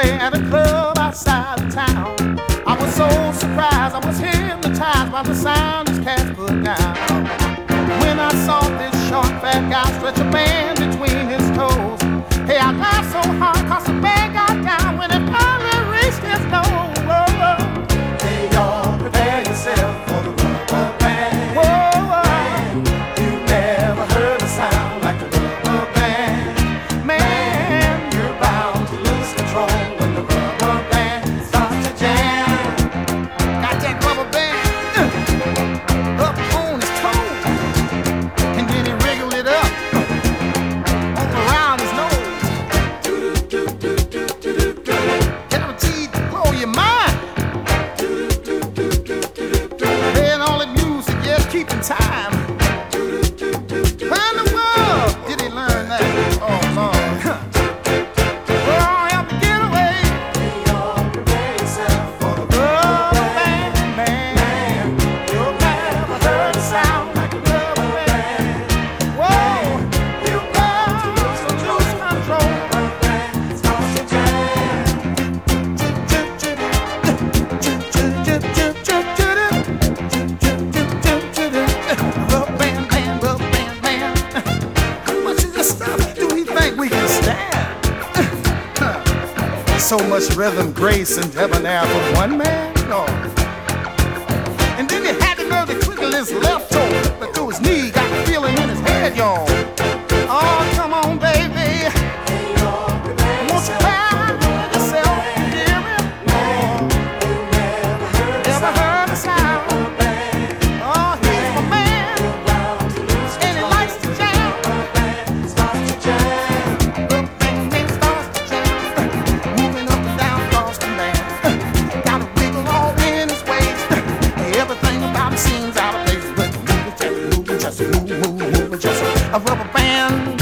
play at a club outside of town. I was so surprised, I was hypnotized by the sound his cats put down. When I saw this short fat guy stretch a band between his toes, hey, I laughed so hard 'cause the band got down when it finally reached his nose. Hey, y'all, prepare yourself for the rubber band. Whoa, you never heard a sound like the rubber band. Man, you're bound to lose control when the rubber band starts to jam. Got that rubber band up on his toe, and then he wriggled it up all around his nose. Guaranteed to blow your mind. Playing all that music, yeah, keeping time. Where in the world did he learn that? Oh, Lord. Well, I have to get away. Prepare yourself for the rubber band, man. You've never heard a sound like a rubber band. Whoa, you got to lose control. Starts to jam. Rubber band, man, rubber band, man. How much of this stuff do we think we can stand? So much rhythm, grace, and debonair for one man? No. And then he had the nerve to twiddle his left toe, but through his knee, got the feeling in his head, y'all. Oh, come on, baby. Won't you cry yourself, dear me? Never heard a sound. Oh, he's my man, and he likes to jam. Rubber band starts to jam. Moving up and down across the land. Got a wiggle all in his waist. Everything about him seems out of place, but moving, just moving, just a rubber band.